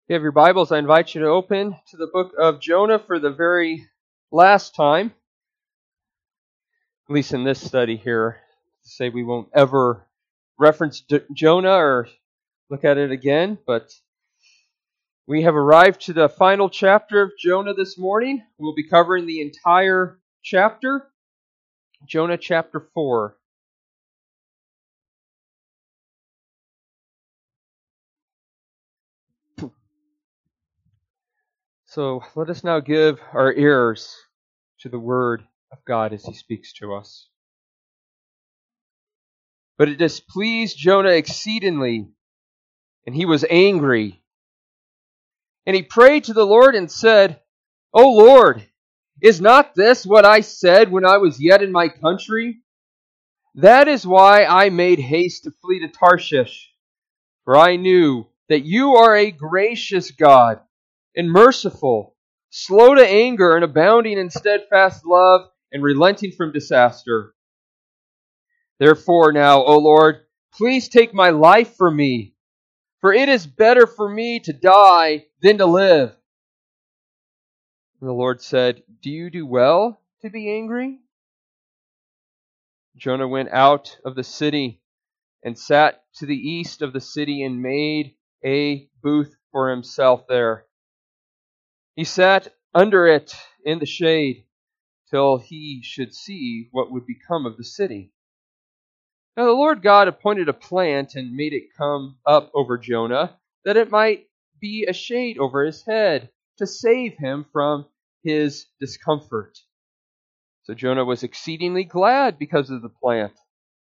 If you have your Bibles, I invite you to open to the book of Jonah for the very last time, at least in this study here. To say we won't ever reference Jonah or look at it again, but we have arrived to the final chapter of Jonah this morning. We'll be covering the entire chapter, Jonah chapter 4. So let us now give our ears to the word of God as he speaks to us. But it displeased Jonah exceedingly, and he was angry. And he prayed to the Lord and said, O Lord, is not this what I said when I was yet in my country? That is why I made haste to flee to Tarshish, for I knew that you are a gracious God and merciful, slow to anger and abounding in steadfast love and relenting from disaster. Therefore now, O Lord, please take my life from me, for it is better for me to die than to live. And the Lord said, Do you do well to be angry? Jonah went out of the city and sat to the east of the city and made a booth for himself there. He sat under it in the shade till he should see what would become of the city. Now the Lord God appointed a plant and made it come up over Jonah, that it might be a shade over his head, to save him from his discomfort. So Jonah was exceedingly glad because of the plant.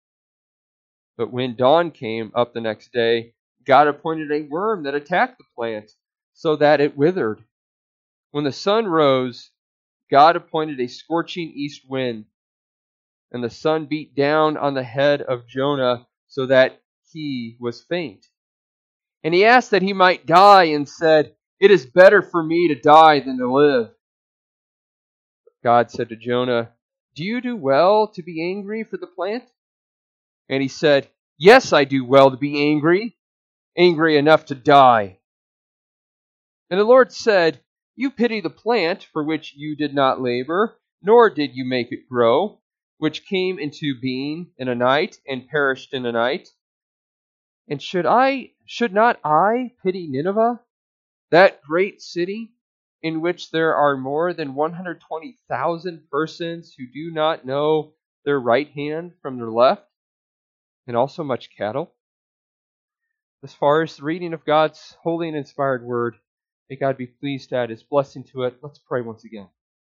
But when dawn came up the next day, God appointed a worm that attacked the plant, so that it withered. When the sun rose, God appointed a scorching east wind, and the sun beat down on the head of Jonah, so that he was faint. And he asked that he might die, and said, It is better for me to die than to live. God said to Jonah, Do you do well to be angry for the plant? And he said, Yes, I do well to be angry enough to die. And the Lord said, You pity the plant for which you did not labor, nor did you make it grow, which came into being in a night and perished in a night. And should not I pity Nineveh, that great city, in which there are more than 120,000 persons who do not know their right hand from their left, and also much cattle? As far as the reading of God's holy and inspired word, may God be pleased to add His blessing to it. Let's pray once again.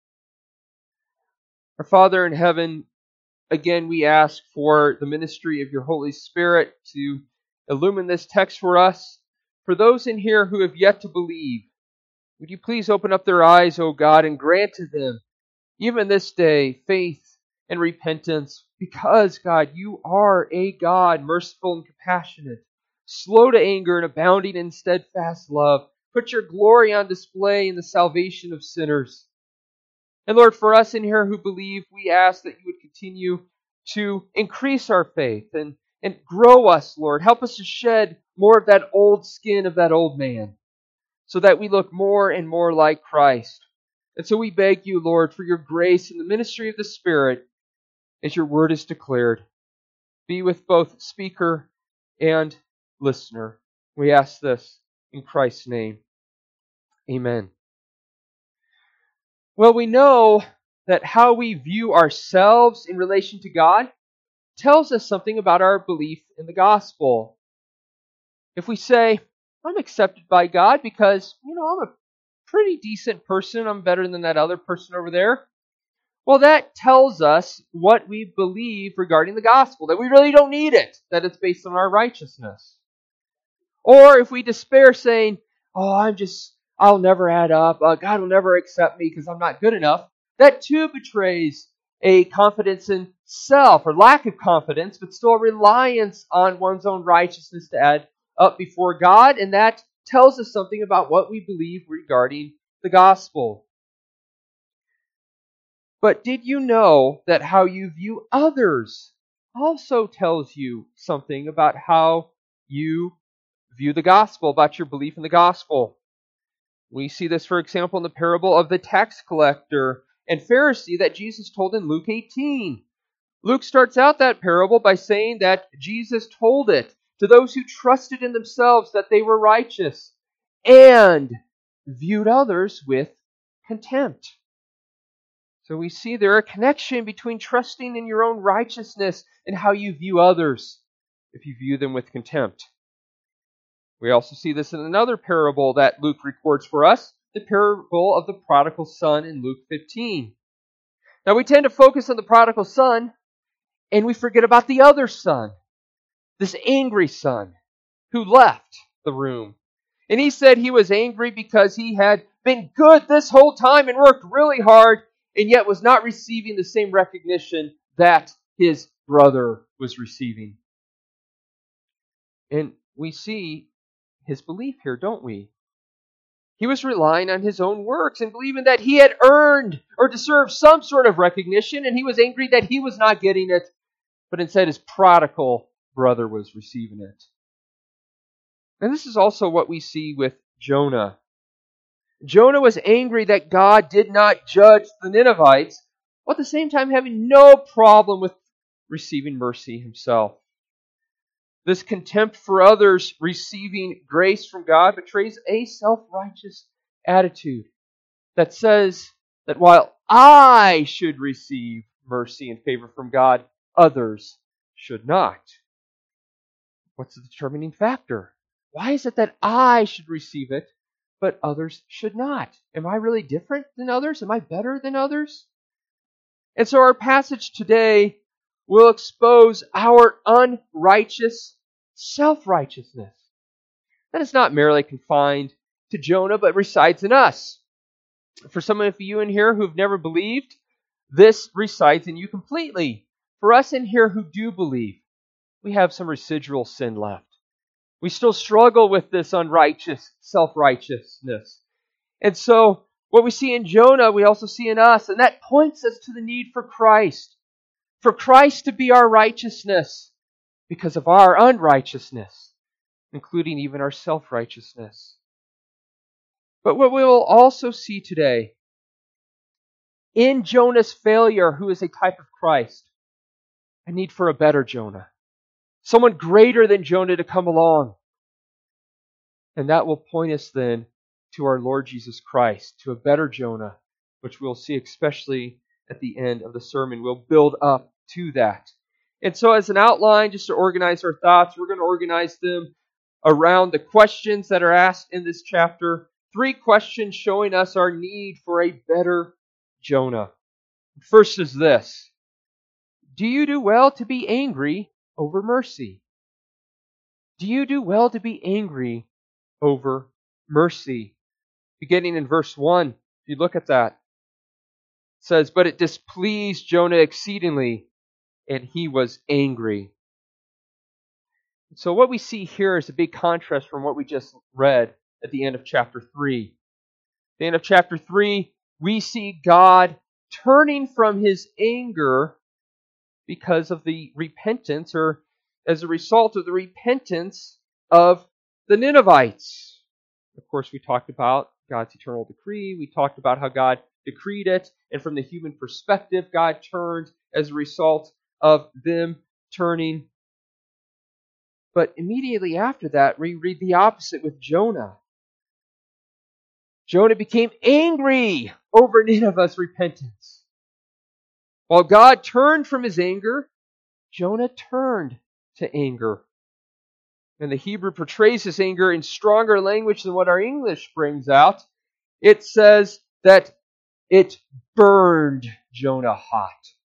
Our Father in heaven, again we ask for the ministry of your Holy Spirit to illumine this text for us. For those in here who have yet to believe, would you please open up their eyes, O God, and grant to them, even this day, faith and repentance, because, God, you are a God merciful and compassionate, slow to anger and abounding in steadfast love. Put your glory on display in the salvation of sinners. And Lord, for us in here who believe, we ask that you would continue to increase our faith and grow us, Lord. Help us to shed more of that old skin of that old man, so that we look more and more like Christ. And so we beg you, Lord, for your grace in the ministry of the Spirit as your word is declared. Be with both speaker and listener. We ask this in Christ's name. Amen. Well, we know that how we view ourselves in relation to God tells us something about our belief in the gospel. If we say, I'm accepted by God because, I'm a pretty decent person, I'm better than that other person over there, well, that tells us what we believe regarding the gospel, that we really don't need it, that it's based on our righteousness. Or if we despair saying, I'll never add up, God will never accept me because I'm not good enough, that too betrays a confidence in self, or lack of confidence, but still a reliance on one's own righteousness to add up before God, and that tells us something about what we believe regarding the gospel. But did you know that how you view others also tells you something about how you view the gospel, about your belief in the gospel? We see this, for example, in the parable of the tax collector and Pharisee that Jesus told in Luke 18. Luke starts out that parable by saying that Jesus told it to those who trusted in themselves that they were righteous and viewed others with contempt. So we see there a connection between trusting in your own righteousness and how you view others if you view them with contempt. We also see this in another parable that Luke records for us, the parable of the prodigal son in Luke 15. Now we tend to focus on the prodigal son and we forget about the other son, this angry son who left the room. And he said he was angry because he had been good this whole time and worked really hard and yet was not receiving the same recognition that his brother was receiving. And we see his belief here, don't we? He was relying on his own works and believing that he had earned or deserved some sort of recognition, and he was angry that he was not getting it, but instead his prodigal brother was receiving it. And this is also what we see with Jonah. Jonah was angry that God did not judge the Ninevites, while at the same time having no problem with receiving mercy himself. This contempt for others receiving grace from God betrays a self-righteous attitude that says that while I should receive mercy and favor from God, others should not. What's the determining factor? Why is it that I should receive it, but others should not? Am I really different than others? Am I better than others? And so our passage today will expose our unrighteous self-righteousness. That is not merely confined to Jonah, but resides in us. For some of you in here who've never believed, this resides in you completely. For us in here who do believe, we have some residual sin left. We still struggle with this unrighteous self-righteousness. And so what we see in Jonah, we also see in us, and that points us to the need for Christ to be our righteousness because of our unrighteousness, including even our self-righteousness. But what we will also see today, in Jonah's failure, who is a type of Christ, a need for a better Jonah. Someone greater than Jonah to come along. And that will point us then to our Lord Jesus Christ, to a better Jonah, which we'll see especially at the end of the sermon. We'll build up to that. And so as an outline, just to organize our thoughts, we're going to organize them around the questions that are asked in this chapter. 3 questions showing us our need for a better Jonah. First is this: do you do well to be angry over mercy? Do you do well to be angry over mercy? Beginning in verse 1, if you look at that, it says, "But it displeased Jonah exceedingly, and he was angry." So what we see here is a big contrast from what we just read at the end of chapter 3. At the end of chapter 3, we see God turning from his anger because of the repentance, or as a result of the repentance of the Ninevites. Of course, we talked about God's eternal decree. We talked about how God decreed it, and from the human perspective, God turned as a result of them turning. But immediately after that, we read the opposite with Jonah. Jonah became angry over Nineveh's repentance. While God turned from his anger, Jonah turned to anger. And the Hebrew portrays his anger in stronger language than what our English brings out. It says that it burned Jonah hot.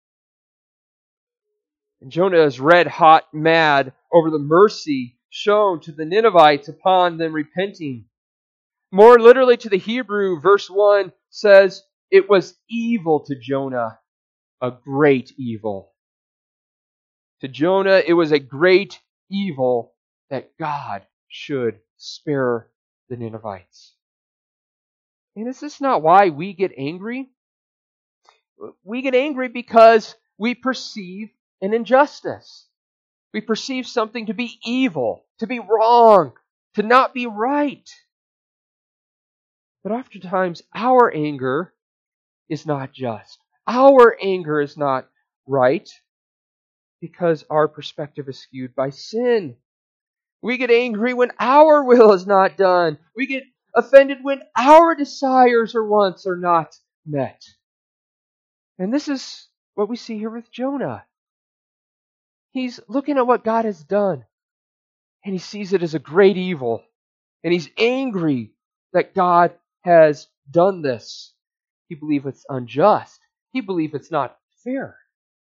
And Jonah is red hot mad over the mercy shown to the Ninevites upon them repenting. More literally to the Hebrew, verse 1 says, it was evil to Jonah, a great evil. To Jonah, it was a great evil that God should spare the Ninevites. And is this not why we get angry? We get angry because we perceive an injustice. We perceive something to be evil, to be wrong, to not be right. But oftentimes our anger is not just. Our anger is not right because our perspective is skewed by sin. We get angry when our will is not done. We get offended when our desires or wants are not met. And this is what we see here with Jonah. He's looking at what God has done, and he sees it as a great evil. And he's angry that God has done this. He believes it's unjust. He believes it's not fair.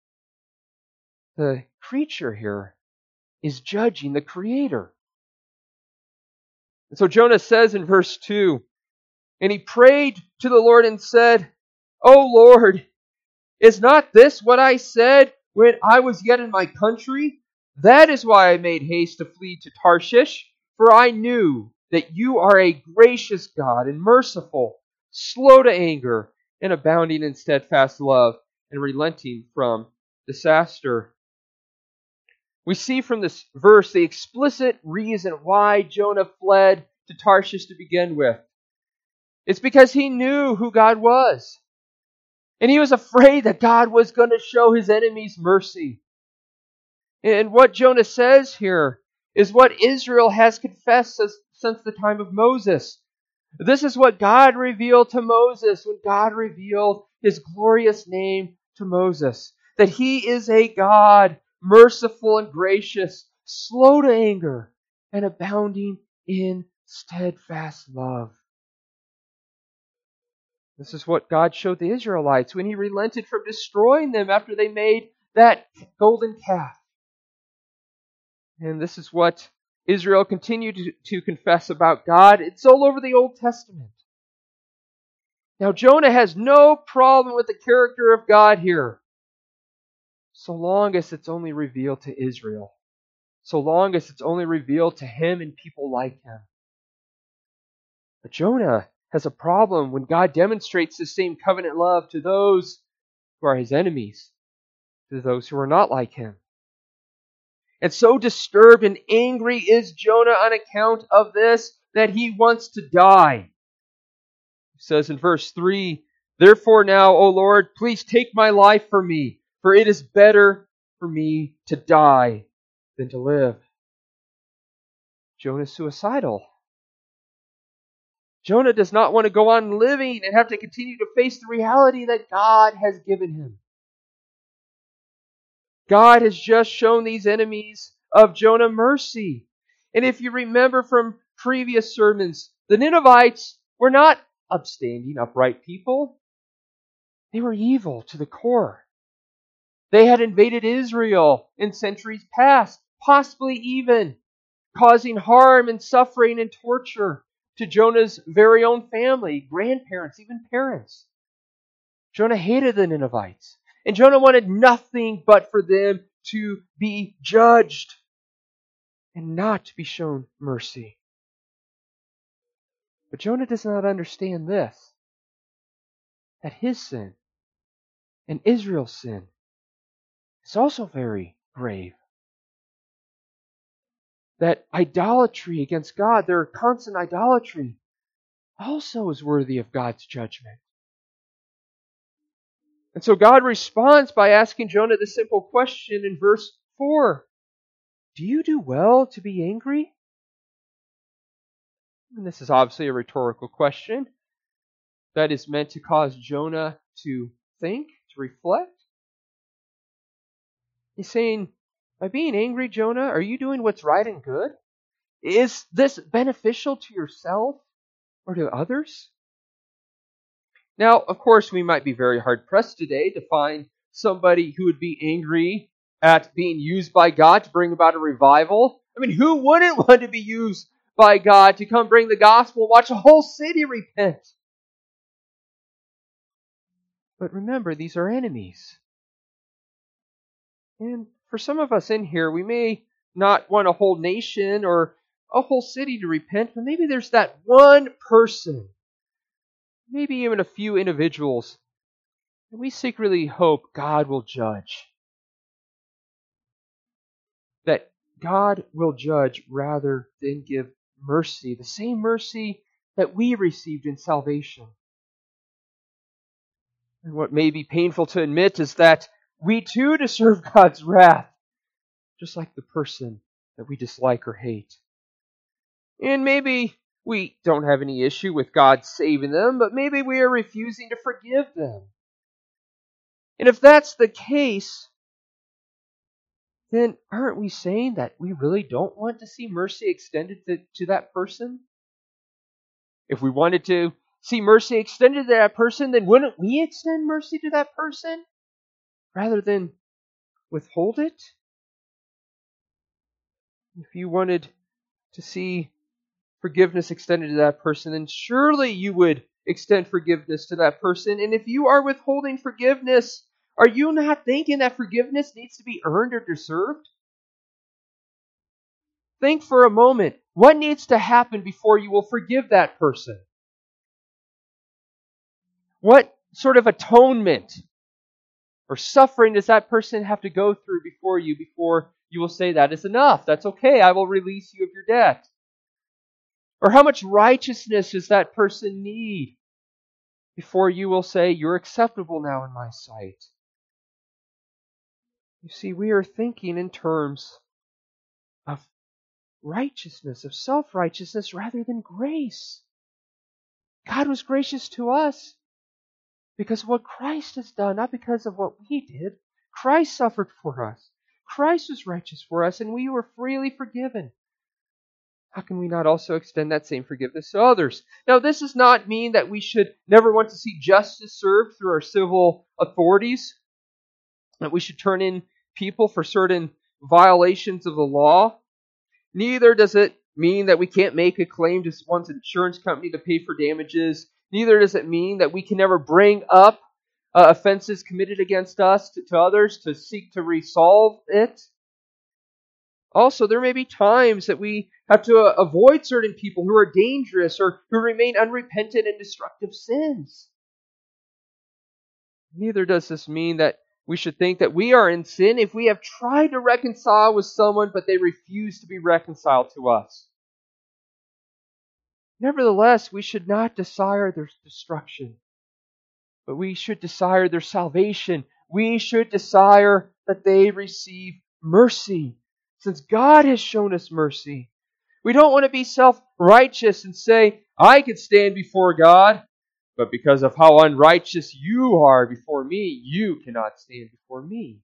The creature here is judging the Creator. And so Jonah says in verse 2, and he prayed to the Lord and said, O Lord, is not this what I said when I was yet in my country? That is why I made haste to flee to Tarshish, for I knew that you are a gracious God and merciful, slow to anger, and abounding in steadfast love, and relenting from disaster. We see from this verse the explicit reason why Jonah fled to Tarshish to begin with. It's because he knew who God was. And he was afraid that God was going to show his enemies mercy. And what Jonah says here is what Israel has confessed since the time of Moses. This is what God revealed to Moses when God revealed his glorious name to Moses. That he is a God, merciful and gracious, slow to anger, and abounding in steadfast love. This is what God showed the Israelites when he relented from destroying them after they made that golden calf. And this is what Israel continued to confess about God. It's all over the Old Testament. Now, Jonah has no problem with the character of God here, so long as it's only revealed to Israel, so long as it's only revealed to him and people like him. But Jonah has a problem when God demonstrates the same covenant love to those who are his enemies, to those who are not like him. And so disturbed and angry is Jonah on account of this that he wants to die. He says in verse 3, Therefore now, O Lord, please take my life from me, for it is better for me to die than to live. Jonah is suicidal. Jonah does not want to go on living and have to continue to face the reality that God has given him. God has just shown these enemies of Jonah mercy. And if you remember from previous sermons, the Ninevites were not upstanding, upright people. They were evil to the core. They had invaded Israel in centuries past, possibly even causing harm and suffering and torture to Jonah's very own family, grandparents, even parents. Jonah hated the Ninevites. And Jonah wanted nothing but for them to be judged and not to be shown mercy. But Jonah does not understand this, that his sin and Israel's sin is also very grave. That idolatry against God, their constant idolatry, also is worthy of God's judgment. And so God responds by asking Jonah the simple question in verse 4. Do you do well to be angry? And this is obviously a rhetorical question that is meant to cause Jonah to think, to reflect. He's saying, by being angry, Jonah, are you doing what's right and good? Is this beneficial to yourself or to others? Now, of course, we might be very hard-pressed today to find somebody who would be angry at being used by God to bring about a revival. I mean, who wouldn't want to be used by God to come bring the gospel, watch a whole city repent? But remember, these are enemies. And for some of us in here, we may not want a whole nation or a whole city to repent, but maybe there's that one person, maybe even a few individuals, and we secretly hope God will judge. That God will judge rather than give mercy. The same mercy that we received in salvation. And what may be painful to admit is that we too deserve God's wrath, just like the person that we dislike or hate. And maybe we don't have any issue with God saving them, but maybe we are refusing to forgive them. And if that's the case, then aren't we saying that we really don't want to see mercy extended to that person? If we wanted to see mercy extended to that person, then wouldn't we extend mercy to that person rather than withhold it? If you wanted to see forgiveness extended to that person, then surely you would extend forgiveness to that person. And if you are withholding forgiveness, are you not thinking that forgiveness needs to be earned or deserved? Think for a moment. What needs to happen before you will forgive that person? What sort of atonement or suffering does that person have to go through before you will say that is enough? That's okay. I will release you of your debt. Or how much righteousness does that person need before you will say, you're acceptable now in my sight? You see, we are thinking in terms of righteousness, of self-righteousness, rather than grace. God was gracious to us because of what Christ has done, not because of what we did. Christ suffered for us. Christ was righteous for us, and we were freely forgiven. How can we not also extend that same forgiveness to others? Now, this does not mean that we should never want to see justice served through our civil authorities, that we should turn in people for certain violations of the law. Neither does it mean that we can't make a claim to one's insurance company to pay for damages. Neither does it mean that we can never bring up offenses committed against us to others to seek to resolve it. Also, there may be times that we have to avoid certain people who are dangerous or who remain unrepentant in destructive sins. Neither does this mean that we should think that we are in sin if we have tried to reconcile with someone but they refuse to be reconciled to us. Nevertheless, we should not desire their destruction, but we should desire their salvation. We should desire that they receive mercy, since God has shown us mercy. We don't want to be self-righteous and say, I could stand before God, but because of how unrighteous you are before me, you cannot stand before me.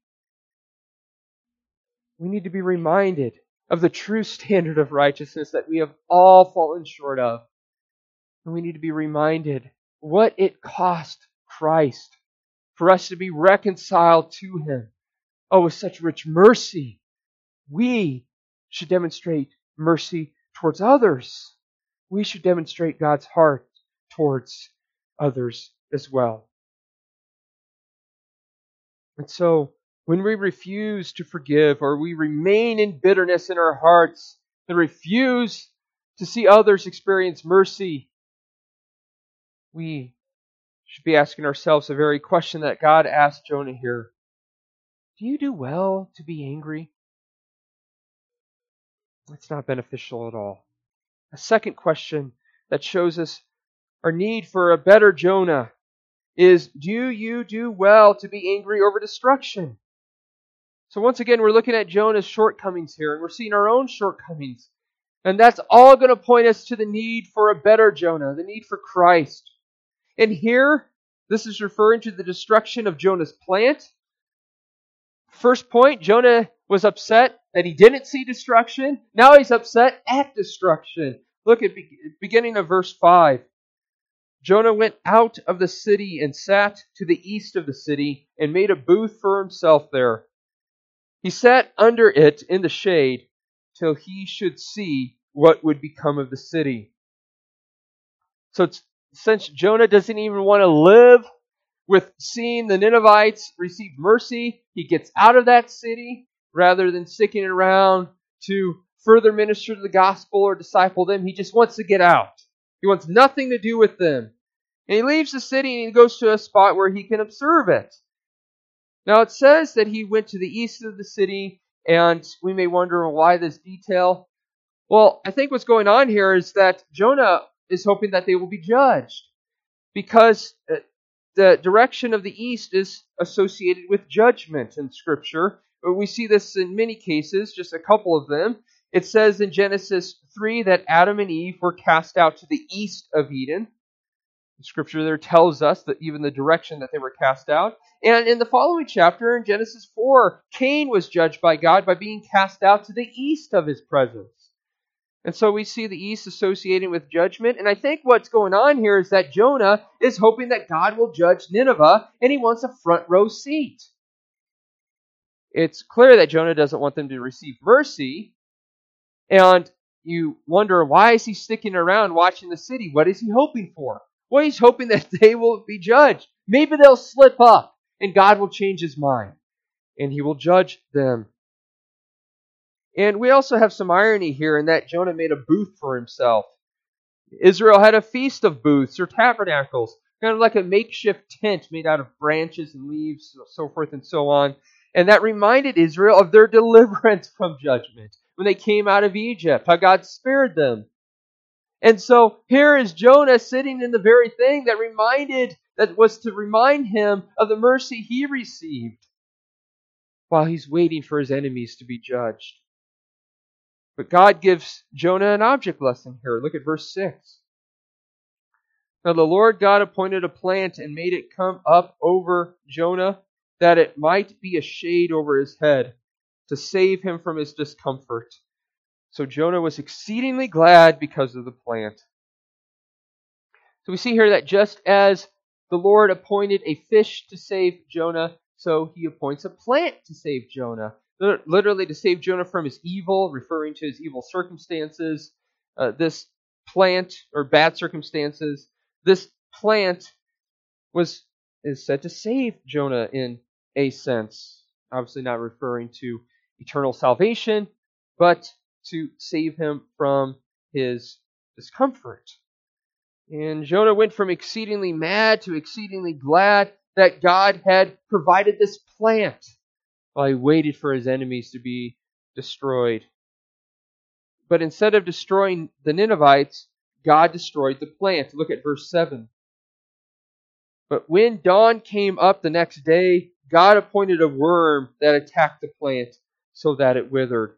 We need to be reminded of the true standard of righteousness that we have all fallen short of. And we need to be reminded what it cost Christ for us to be reconciled to Him. Oh, with such rich mercy, we should demonstrate mercy towards others. We should demonstrate God's heart towards others as well. And so, when we refuse to forgive or we remain in bitterness in our hearts and refuse to see others experience mercy, we should be asking ourselves the very question that God asked Jonah here. Do you do well to be angry? It's not beneficial at all. A second question that shows us our need for a better Jonah is, do you do well to be angry over destruction? So once again, we're looking at Jonah's shortcomings here, and we're seeing our own shortcomings. And that's all going to point us to the need for a better Jonah, the need for Christ. And here, this is referring to the destruction of Jonah's plant. First point, Jonah was upset that he didn't see destruction. Now he's upset at destruction. Look at beginning of verse 5. Jonah went out of the city and sat to the east of the city and made a booth for himself there. He sat under it in the shade till he should see what would become of the city. So since Jonah doesn't even want to live with seeing the Ninevites receive mercy, he gets out of that city rather than sticking around to further minister to the gospel or disciple them. He just wants to get out. He wants nothing to do with them. And he leaves the city and he goes to a spot where he can observe it. Now it says that he went to the east of the city, and we may wonder why this detail. Well, I think what's going on here is that Jonah is hoping that they will be judged, because the direction of the east is associated with judgment in Scripture. We see this in many cases, just a couple of them. It says in Genesis 3 that Adam and Eve were cast out to the east of Eden. The Scripture there tells us that even the direction that they were cast out. And in the following chapter, in Genesis 4, Cain was judged by God by being cast out to the east of his presence. And so we see the east associating with judgment. And I think what's going on here is that Jonah is hoping that God will judge Nineveh, and he wants a front row seat. It's clear that Jonah doesn't want them to receive mercy. And you wonder, why is he sticking around watching the city? What is he hoping for? Well, he's hoping that they will be judged. Maybe they'll slip up and God will change his mind and he will judge them. And we also have some irony here in that Jonah made a booth for himself. Israel had a feast of booths or tabernacles, kind of like a makeshift tent made out of branches and leaves, so forth and so on. And that reminded Israel of their deliverance from judgment when they came out of Egypt, how God spared them. And so here is Jonah sitting in the very thing that was to remind him of the mercy he received while he's waiting for his enemies to be judged. But God gives Jonah an object lesson here. Look at verse 6. Now the Lord God appointed a plant and made it come up over Jonah, that it might be a shade over his head, to save him from his discomfort. So Jonah was exceedingly glad because of the plant. So we see here that just as the Lord appointed a fish to save Jonah, so he appoints a plant to save Jonah. Literally to save Jonah from his evil, referring to his evil circumstances. This plant, or bad circumstances, this plant is said to save Jonah in a sense. Obviously not referring to eternal salvation, but to save him from his discomfort. And Jonah went from exceedingly mad to exceedingly glad that God had provided this plant while he waited for his enemies to be destroyed. But instead of destroying the Ninevites, God destroyed the plant. Look at verse 7. But when dawn came up the next day, God appointed a worm that attacked the plant so that it withered.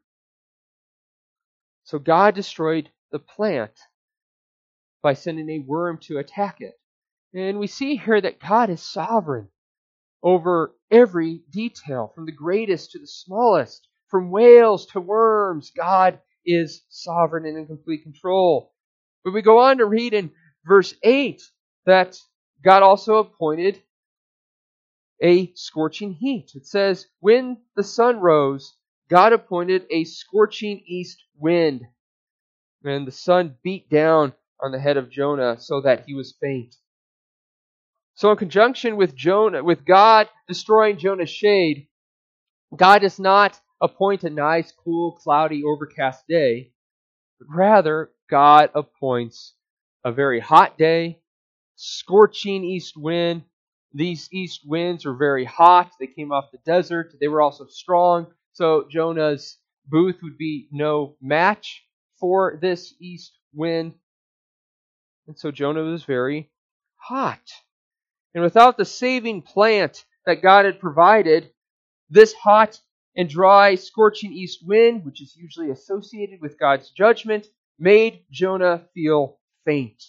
So God destroyed the plant by sending a worm to attack it. And we see here that God is sovereign over every detail, from the greatest to the smallest, from whales to worms. God is sovereign and in complete control. But we go on to read in verse 8 that God also appointed a scorching heat. It says, when the sun rose, God appointed a scorching east wind, and the sun beat down on the head of Jonah so that he was faint. So in conjunction with God destroying Jonah's shade, God does not appoint a nice, cool, cloudy, overcast day, but rather God appoints a very hot day, scorching east wind. These east winds were very hot. They came off the desert. They were also strong. So Jonah's booth would be no match for this east wind. And so Jonah was very hot. And without the saving plant that God had provided, this hot and dry, scorching east wind, which is usually associated with God's judgment, made Jonah feel faint.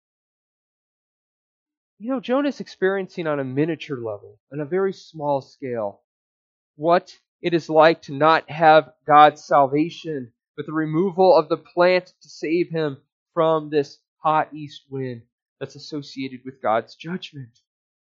You know, Jonah's experiencing on a miniature level, on a very small scale, what it is like to not have God's salvation, with the removal of the plant to save him from this hot east wind that's associated with God's judgment.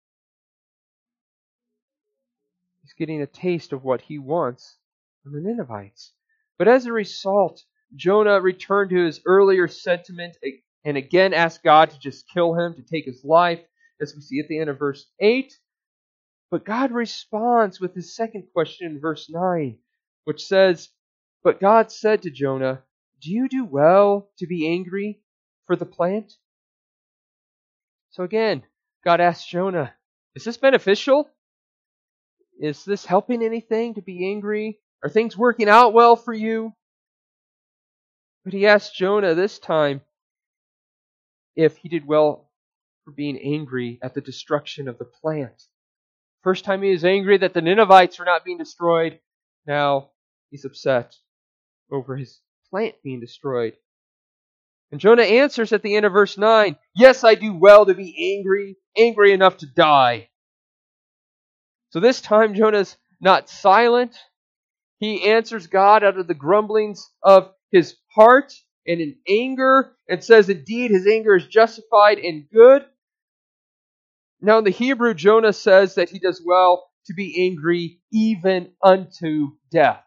He's getting a taste of what he wants from the Ninevites. But as a result, Jonah returned to his earlier sentiment and again asked God to just kill him, to take his life, as we see at the end of verse 8. But God responds with his second question in verse 9, which says, but God said to Jonah, do you do well to be angry for the plant? So again, God asks Jonah, is this beneficial? Is this helping anything to be angry? Are things working out well for you? But he asks Jonah this time, if he did well for being angry at the destruction of the plant. First time he was angry that the Ninevites were not being destroyed. Now he's upset over his plant being destroyed. And Jonah answers at the end of verse 9, yes, I do well to be angry enough to die. So this time Jonah's not silent. He answers God out of the grumblings of his heart and in anger, and says indeed his anger is justified and good. Now in the Hebrew, Jonah says that he does well to be angry even unto death.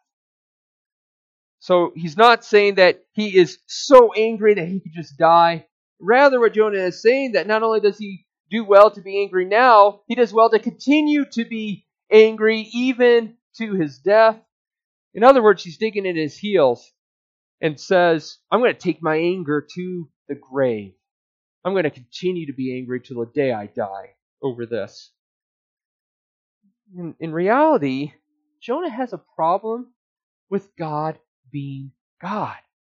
So he's not saying that he is so angry that he could just die. Rather, what Jonah is saying, that not only does he do well to be angry now, he does well to continue to be angry even to his death. In other words, he's digging in his heels and says, I'm going to take my anger to the grave. I'm going to continue to be angry till the day I die over this. In reality, Jonah has a problem with God being God.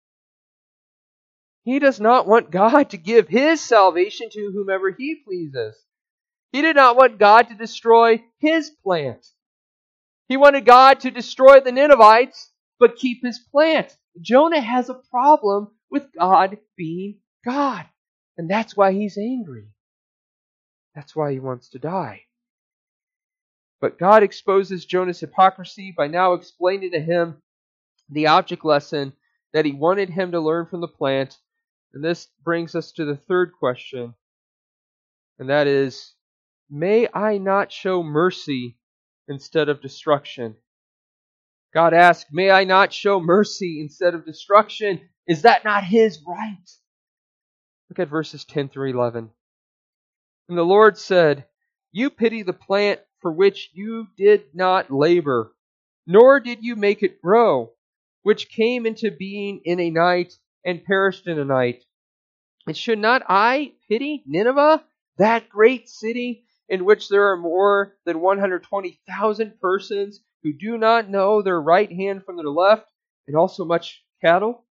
He does not want God to give his salvation to whomever he pleases. He did not want God to destroy his plant. He wanted God to destroy the Ninevites, but keep his plant. Jonah has a problem with God being God. And that's why he's angry. That's why he wants to die. But God exposes Jonah's hypocrisy by now explaining to him the object lesson that he wanted him to learn from the plant. And this brings us to the third question. And that is, may I not show mercy instead of destruction? God asked, may I not show mercy instead of destruction? Is that not his right? Look at verses 10 through 11. And the Lord said, you pity the plant for which you did not labor, nor did you make it grow, which came into being in a night and perished in a night. And should not I pity Nineveh, that great city in which there are more than 120,000 persons who do not know their right hand from their left, and also much cattle?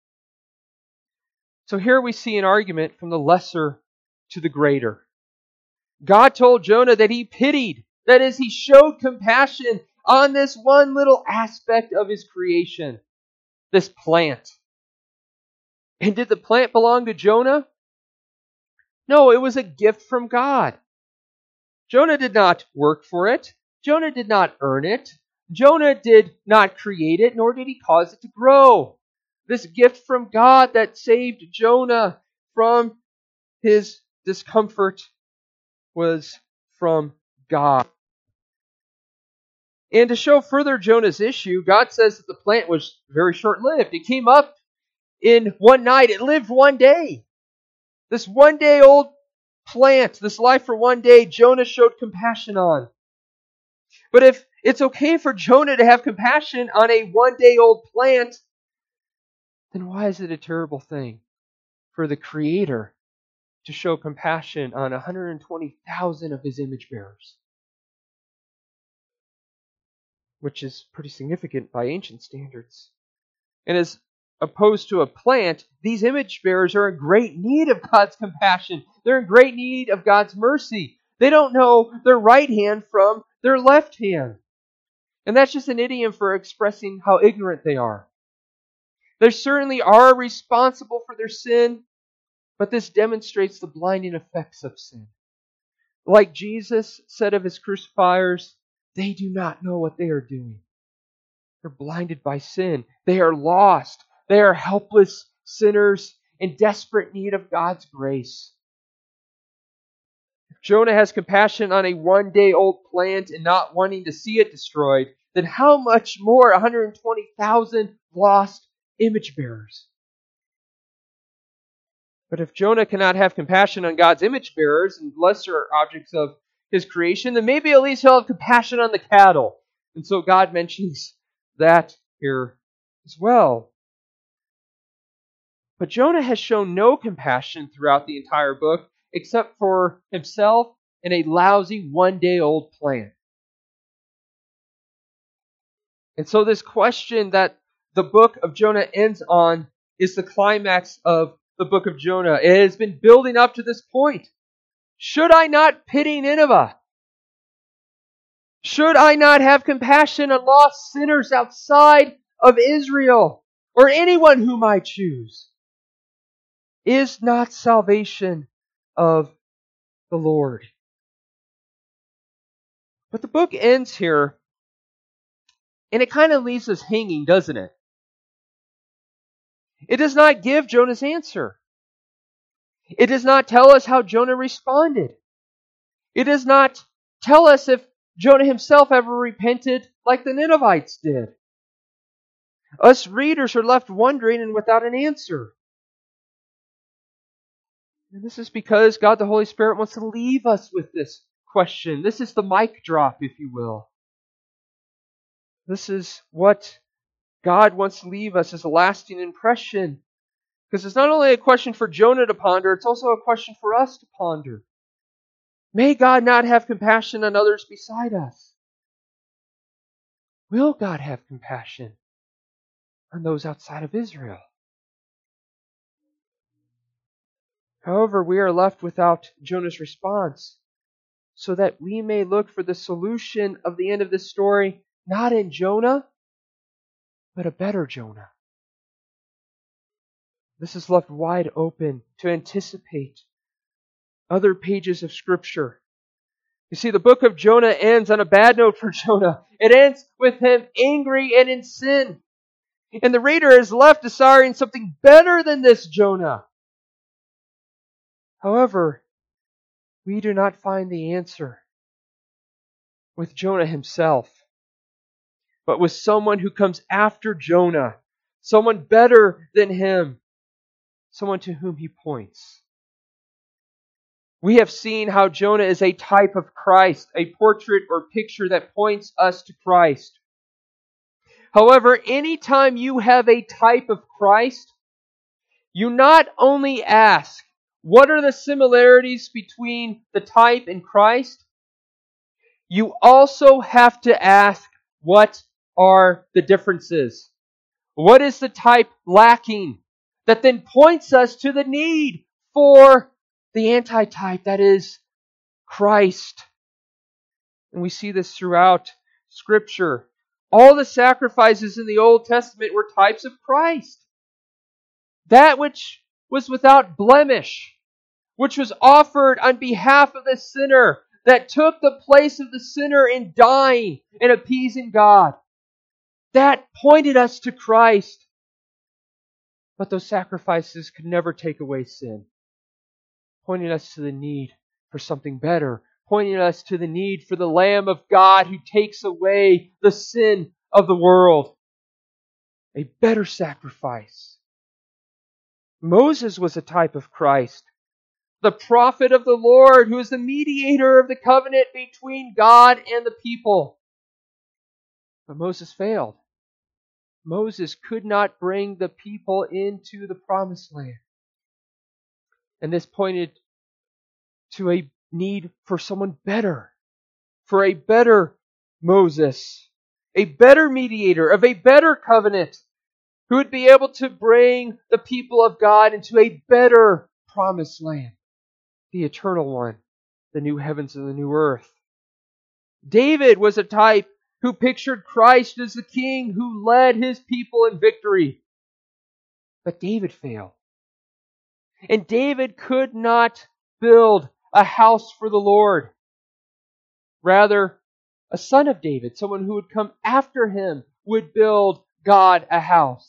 So here we see an argument from the lesser to the greater. God told Jonah that he pitied, that is, he showed compassion on this one little aspect of his creation, this plant. And did the plant belong to Jonah? No, it was a gift from God. Jonah did not work for it. Jonah did not earn it. Jonah did not create it, nor did he cause it to grow. This gift from God that saved Jonah from his discomfort was from God. And to show further Jonah's issue, God says that the plant was very short-lived. It came up in one night. It lived one day. This one-day-old plant, this life for one day, Jonah showed compassion on. But if it's okay for Jonah to have compassion on a one-day-old plant, then why is it a terrible thing for the Creator to show compassion on 120,000 of his image bearers? Which is pretty significant by ancient standards. And as opposed to a plant, these image bearers are in great need of God's compassion. They're in great need of God's mercy. They don't know their right hand from their left hand. And that's just an idiom for expressing how ignorant they are. They certainly are responsible for their sin, but this demonstrates the blinding effects of sin. Like Jesus said of his crucifiers, they do not know what they are doing. They're blinded by sin. They are lost. They are helpless sinners in desperate need of God's grace. If Jonah has compassion on a one-day-old plant and not wanting to see it destroyed, then how much more 120,000 lost image bearers? But if Jonah cannot have compassion on God's image bearers and lesser objects of his creation, then maybe at least he'll have compassion on the cattle. And so God mentions that here as well. But Jonah has shown no compassion throughout the entire book, except for himself and a lousy one-day-old plant. And so this question that the book of Jonah ends on is the climax of the book of Jonah. It has been building up to this point. Should I not pity Nineveh? Should I not have compassion on lost sinners outside of Israel, or anyone whom I choose? Is not salvation of the Lord? But the book ends here, and it kind of leaves us hanging, doesn't it? It does not give Jonah's answer. It does not tell us how Jonah responded. It does not tell us if Jonah himself ever repented like the Ninevites did. Us readers are left wondering and without an answer. And this is because God the Holy Spirit wants to leave us with this question. This is the mic drop, if you will. This is what God wants to leave us as a lasting impression. Because it's not only a question for Jonah to ponder, it's also a question for us to ponder. May God not have compassion on others beside us? Will God have compassion on those outside of Israel? However, we are left without Jonah's response, so that we may look for the solution of the end of this story, not in Jonah, but a better Jonah. This is left wide open to anticipate other pages of Scripture. You see, the book of Jonah ends on a bad note for Jonah. It ends with him angry and in sin. And the reader is left desiring something better than this Jonah. However, we do not find the answer with Jonah himself, but with someone who comes after Jonah, someone better than him, someone to whom he points. We have seen how Jonah is a type of Christ, a portrait or picture that points us to Christ. However, anytime you have a type of Christ, you not only ask, what are the similarities between the type and Christ? You also have to ask, what are the differences? What is the type lacking that then points us to the need for the antitype, that is Christ? And we see this throughout Scripture. All the sacrifices in the Old Testament were types of Christ. That which was without blemish, which was offered on behalf of the sinner, that took the place of the sinner in dying and appeasing God. That pointed us to Christ. But those sacrifices could never take away sin, pointing us to the need for something better, pointing us to the need for the Lamb of God who takes away the sin of the world. A better sacrifice. Moses was a type of Christ, the prophet of the Lord, who is the mediator of the covenant between God and the people. But Moses failed. Moses could not bring the people into the promised land. And this pointed to a need for someone better, for a better Moses, a better mediator of a better covenant, who would be able to bring the people of God into a better promised land, the eternal one, the new heavens and the new earth. David was a type who pictured Christ as the king who led his people in victory. But David failed. And David could not build a house for the Lord. Rather, a son of David, someone who would come after him, would build God a house.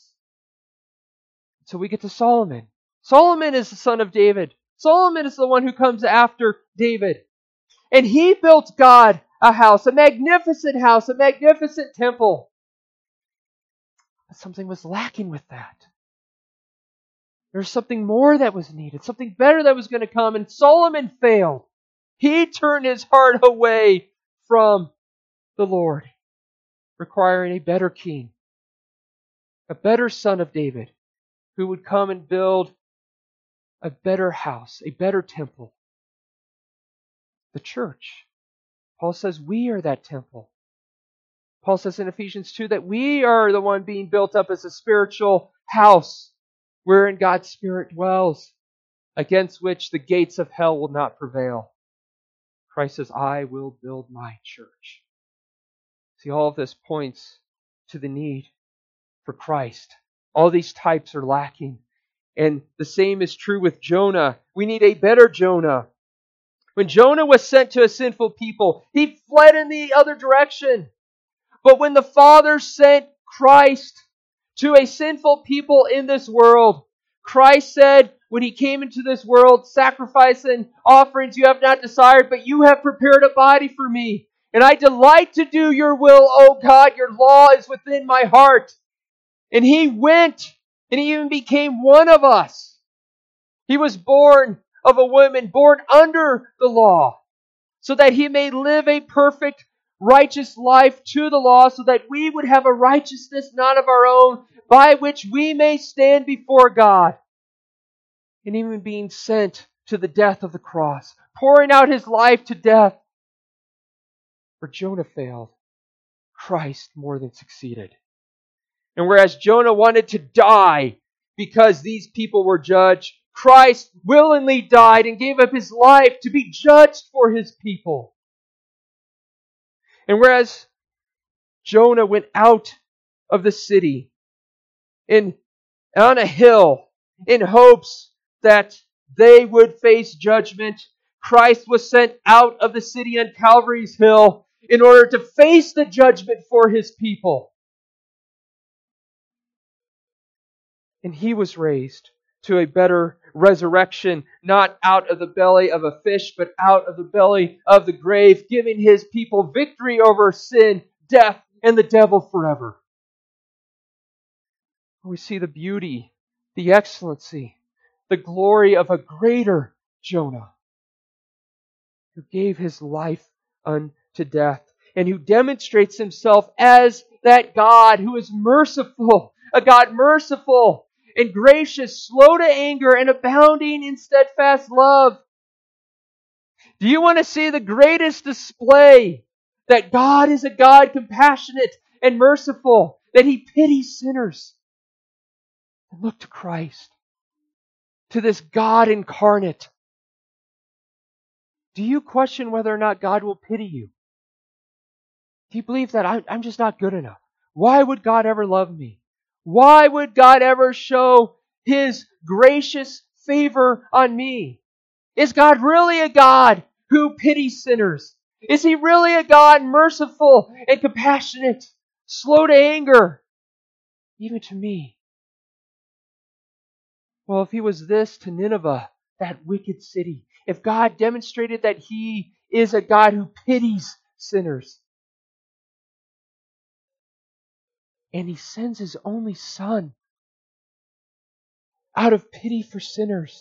So we get to Solomon. Solomon is the son of David. Solomon is the one who comes after David. And he built God a house, a magnificent temple. But something was lacking with that. There's something more that was needed, something better that was going to come, and Solomon failed. He turned his heart away from the Lord, requiring a better king, a better son of David, who would come and build a better house, a better temple. The church. Paul says we are that temple. Paul says in Ephesians 2 that we are the one being built up as a spiritual house wherein God's Spirit dwells, against which the gates of hell will not prevail. Christ says, I will build my church. See, all of this points to the need for Christ. All these types are lacking. And the same is true with Jonah. We need a better Jonah. When Jonah was sent to a sinful people, he fled in the other direction. But when the Father sent Christ to a sinful people in this world, Christ said, when He came into this world, sacrifice and offerings you have not desired, but you have prepared a body for me. And I delight to do your will, O God. Your law is within my heart. And He went, and He even became one of us. He was born of a woman, born under the law, so that He may live a perfect, righteous life to the law, so that we would have a righteousness not of our own, by which we may stand before God. And even being sent to the death of the cross, pouring out His life to death. For Jonah failed, Christ more than succeeded. And whereas Jonah wanted to die because these people were judged, Christ willingly died and gave up His life to be judged for His people. And whereas Jonah went out of the city on a hill in hopes that they would face judgment, Christ was sent out of the city on Calvary's hill in order to face the judgment for His people. And He was raised to a better resurrection, not out of the belly of a fish, but out of the belly of the grave, giving His people victory over sin, death, and the devil forever. We see the beauty, the excellency, the glory of a greater Jonah, who gave his life unto death, and who demonstrates himself as that God who is merciful, a God merciful and gracious, slow to anger, and abounding in steadfast love. Do you want to see the greatest display that God is a God compassionate and merciful, that He pities sinners? And look to Christ, to this God incarnate. Do you question whether or not God will pity you? Do you believe that I'm just not good enough? Why would God ever love me? Why would God ever show His gracious favor on me? Is God really a God who pities sinners? Is He really a God merciful and compassionate, slow to anger, even to me? Well, if He was this to Nineveh, that wicked city, if God demonstrated that He is a God who pities sinners, and He sends His only Son out of pity for sinners,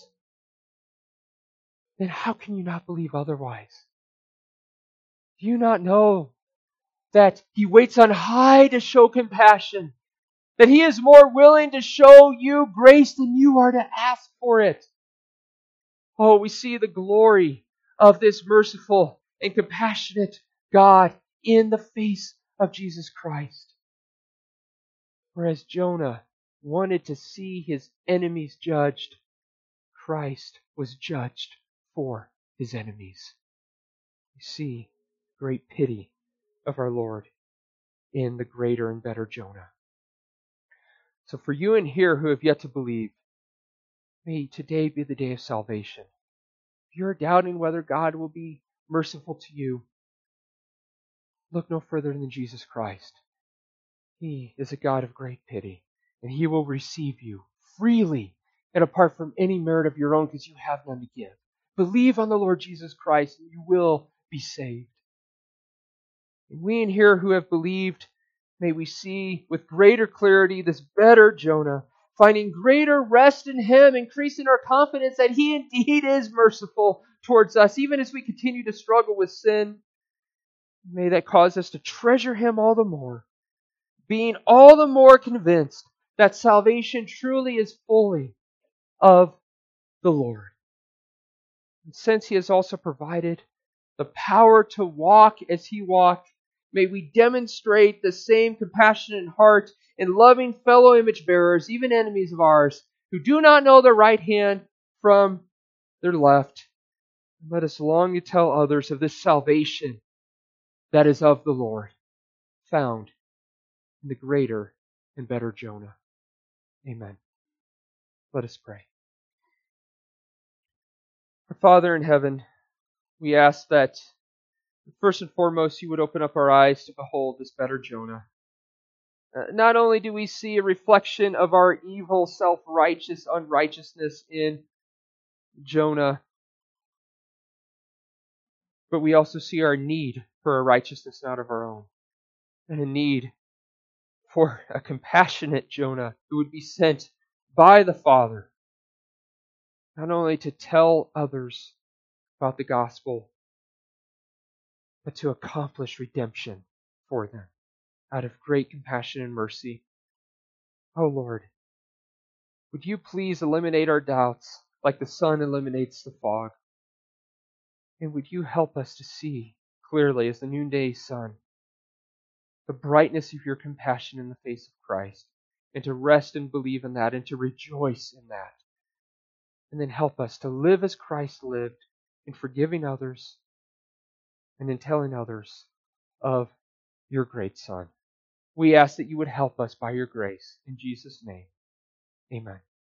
then how can you not believe otherwise? Do you not know that He waits on high to show compassion? That He is more willing to show you grace than you are to ask for it? Oh, we see the glory of this merciful and compassionate God in the face of Jesus Christ. Whereas Jonah wanted to see his enemies judged, Christ was judged for His enemies. You see great pity of our Lord in the greater and better Jonah. So for you in here who have yet to believe, may today be the day of salvation. If you're doubting whether God will be merciful to you, look no further than Jesus Christ. He is a God of great pity, and He will receive you freely and apart from any merit of your own, because you have none to give. Believe on the Lord Jesus Christ, and you will be saved. And we in here who have believed, may we see with greater clarity this better Jonah, finding greater rest in Him, increasing our confidence that He indeed is merciful towards us, even as we continue to struggle with sin. May that cause us to treasure Him all the more, being all the more convinced that salvation truly is fully of the Lord. And since He has also provided the power to walk as He walked, may we demonstrate the same compassionate heart in loving fellow image bearers, even enemies of ours, who do not know their right hand from their left. Let us long to tell others of this salvation that is of the Lord, found in the greater and better Jonah. Amen. Let us pray. Our Father in heaven, we ask that first and foremost you would open up our eyes to behold this better Jonah. Not only do we see a reflection of our evil, self-righteous unrighteousness in Jonah, but we also see our need for a righteousness not of our own, and a need for a compassionate Jonah who would be sent by the Father, not only to tell others about the gospel, but to accomplish redemption for them out of great compassion and mercy. Oh Lord, would you please eliminate our doubts like the sun eliminates the fog? And would you help us to see clearly as the noonday sun the brightness of your compassion in the face of Christ, and to rest and believe in that, and to rejoice in that. And then help us to live as Christ lived, in forgiving others, and in telling others of your great Son. We ask that you would help us by your grace. In Jesus' name, amen.